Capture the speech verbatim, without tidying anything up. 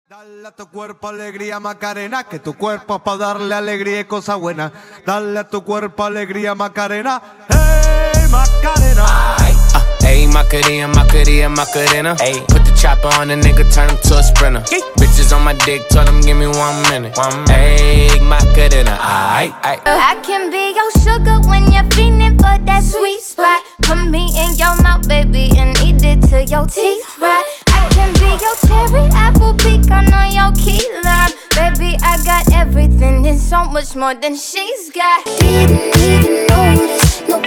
Dale a tu cuerpo alegría Macarena, que tu cuerpo es para darle alegría y cosas buenas. Dale a tu cuerpo alegría Macarena, hey Macarena. Uh, hey Macarena, Macarena, Macarena. Hey, put the chopper on the nigga, turn him to a sprinter. Hey. Bitches on my dick, tell them give me one minute. One minute. Hey Macarena, aight, aight. I can be your sugar when you're feeling for that sweet spot. Put me in your mouth, baby, and eat it till your teeth rot. I can be your cherry apple pecan on your key lime. Baby, I got everything and so much more than she's got. Didn't even notice, no